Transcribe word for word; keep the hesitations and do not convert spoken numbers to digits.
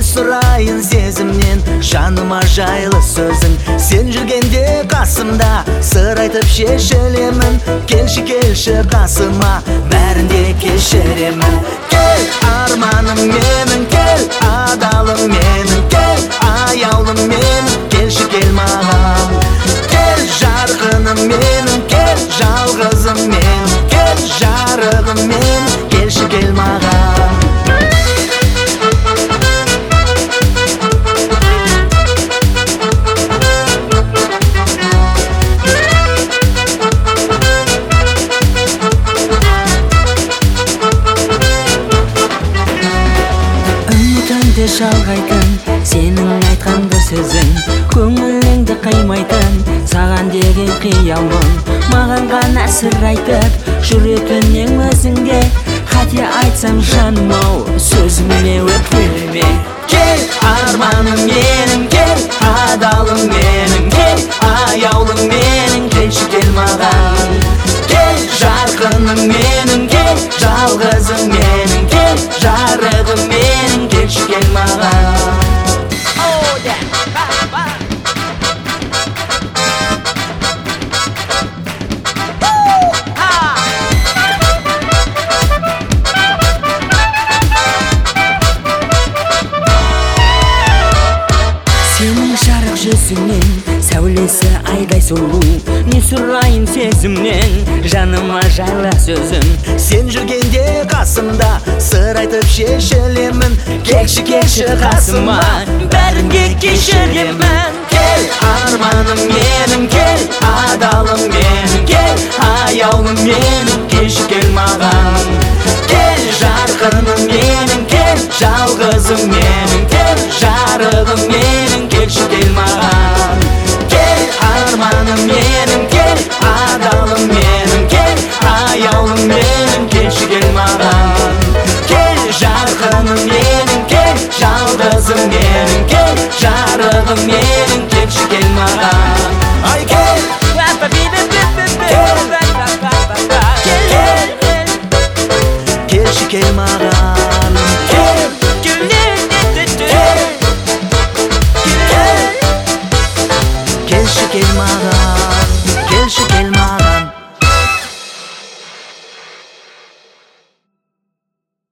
сұрайын сезімнен, жаныма жайлы сөзің. Сен жүргенде қасымда, сыр айтып шешілемін. Келші, келші қасыма, бәрінде кешіремін. Кел, арманым менің, кел, адалым менің, кел, аяулым менің, келші, кел маған. Кел, жарқыным менің, кел, жалғызым менің, кел, жарығым менің, келші, кел маған. Үмітімді жалғайтын сенің айтқан бір сөзің, көңіліңді қимайтын саған деген қиялмын. Маған ғана сыр айтып жүретінен өзіңде, қате айтсам жаным ау, сөзіме өкпелеме. Кел, арманым менің, кел, адалым менің, кел, аяулым менің, келші, кел маған. Кел, жарқыным менің, кел, жалғызым менің, кел, жарығым менің, келші, кел маған. Сенің жарық жүзіңнен сәулесі айдай сұлу, не сұрайын сезімнен, жаныма жайлы сөзің. Сен жүргенде қасымда, сыр айтып шешілемін. Келші, келші қасыма, бәрінде кешіремін. Кел, арманым менің, кел, адалым менің, кел, аяулым менің, келші, кел маған. Кел, жарқыным менің, кел, жалғызым менің, кел, жарығым менің, келші, кел маған. Кел, арманым менің, кел, адалым менің, кел, аяулым менің, келші, кел маған. Кел, жарқыным менің, кел, жалғызым менің, кел, жарығым менің.